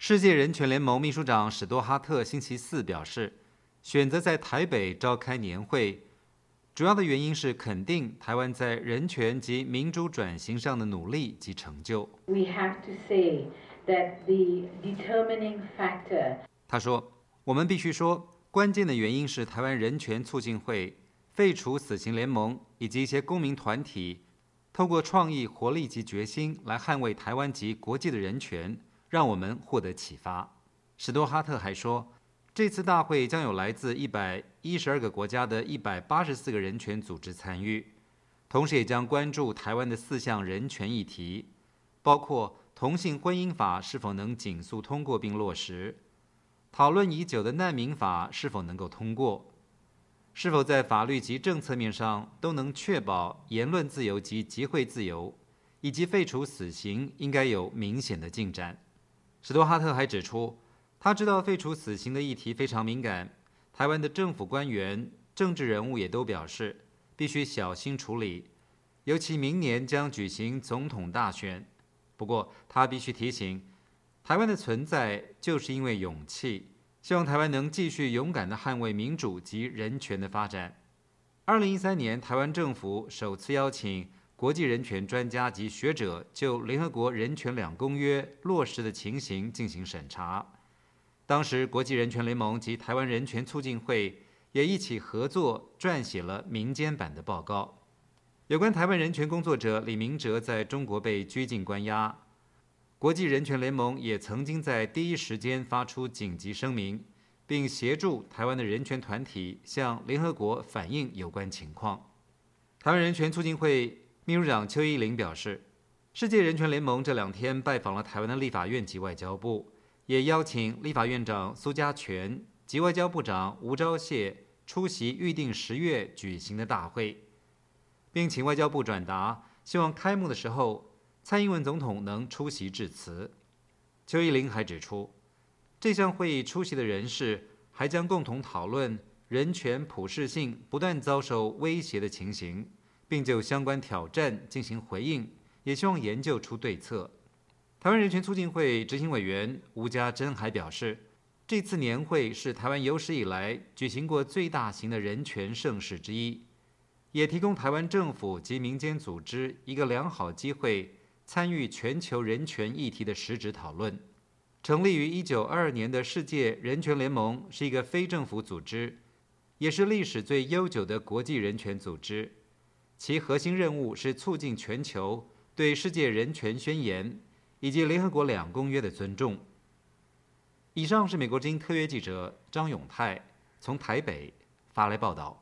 世界人权联盟秘书长史多哈特星期四表示，选择在台北召开年会，主要的原因是肯定台湾在人权及民主转型上的努力及成就。 We have to say that the determining factor. 他说，我们必须说，关键的原因是台湾人权促进会、废除死刑联盟以及一些公民团体，透过创意、活力及决心来捍卫台湾及国际的人权，让我们获得启发。史多哈特还说，这次大会将有来自112个国家的184个人权组织参与，同时也将关注台湾的4项人权议题，包括同性婚姻法是否能紧速通过并落实，讨论已久的难民法是否能够通过，是否在法律及政策面上都能确保言论自由及集会自由，以及废除死刑应该有明显的进展。史多哈特还指出，他知道废除死刑的议题非常敏感，台湾的政府官员、政治人物也都表示必须小心处理，尤其明年将举行总统大选。不过他必须提醒，台湾的存在就是因为勇气，希望台湾能继续勇敢地捍卫民主及人权的发展。2013年，台湾政府首次邀请国际人权专家及学者就联合国人权2公约落实的情形进行审查。当时，国际人权联盟及台湾人权促进会也一起合作撰写了民间版的报告。有关台湾人权工作者李明哲在中国被拘禁关押，国际人权联盟也曾经在第一时间发出紧急声明，并协助台湾的人权团体向联合国反映有关情况。台湾人权促进会秘书长邱义玲表示，世界人权联盟这2天拜访了台湾的立法院及外交部，也邀请立法院长苏家全及外交部长吴钊燮出席预定10月举行的大会，并请外交部转达，希望开幕的时候蔡英文总统能出席致辞。邱义玲还指出，这项会议出席的人士还将共同讨论人权普适性不断遭受威胁的情形，并就相关挑战进行回应，也希望研究出对策。台湾人权促进会执行委员吴家珍还表示，这次年会是台湾有史以来举行过最大型的人权盛事之一，也提供台湾政府及民间组织一个良好机会参与全球人权议题的实质讨论。成立于1922年的世界人权联盟是一个非政府组织，也是历史最悠久的国际人权组织，其核心任务是促进全球对世界人权宣言以及联合国2公约的尊重。以上是美国之音特约记者张永泰从台北发来报道。